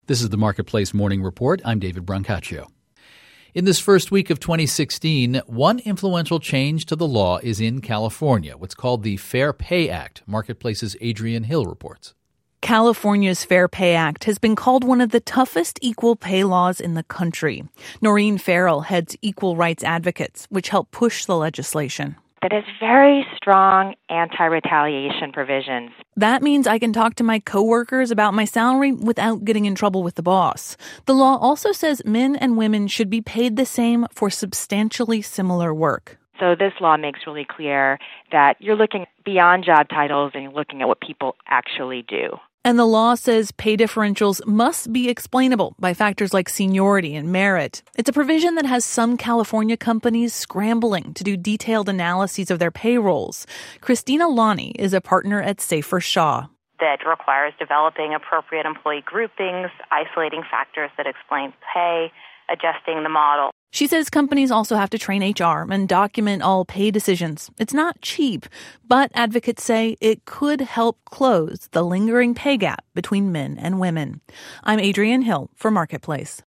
This is the Marketplace Morning Report. I'm David Brancaccio. In this first week of 2016, one influential change to the law is in California, what's called the Fair Pay Act. Marketplace's Adrienne Hill reports. California's Fair Pay Act has been called one of the toughest equal pay laws in the country. Noreen Farrell heads Equal Rights Advocates, which help push the legislation. That has very strong anti-retaliation provisions. That means I can talk to my coworkers about my salary without getting in trouble with the boss. The law also says men and women should be paid the same for substantially similar work. So this law makes really clear that you're looking beyond job titles and you're looking at what people actually do. And the law says pay differentials must be explainable by factors like seniority and merit. It's a provision that has some California companies scrambling to do detailed analyses of their payrolls. Christina Lonnie is a partner at Safer Shaw. That requires developing appropriate employee groupings, isolating factors that explain pay, adjusting the model. She says companies also have to train HR and document all pay decisions. It's not cheap, but advocates say it could help close the lingering pay gap between men and women. I'm Adrienne Hill for Marketplace.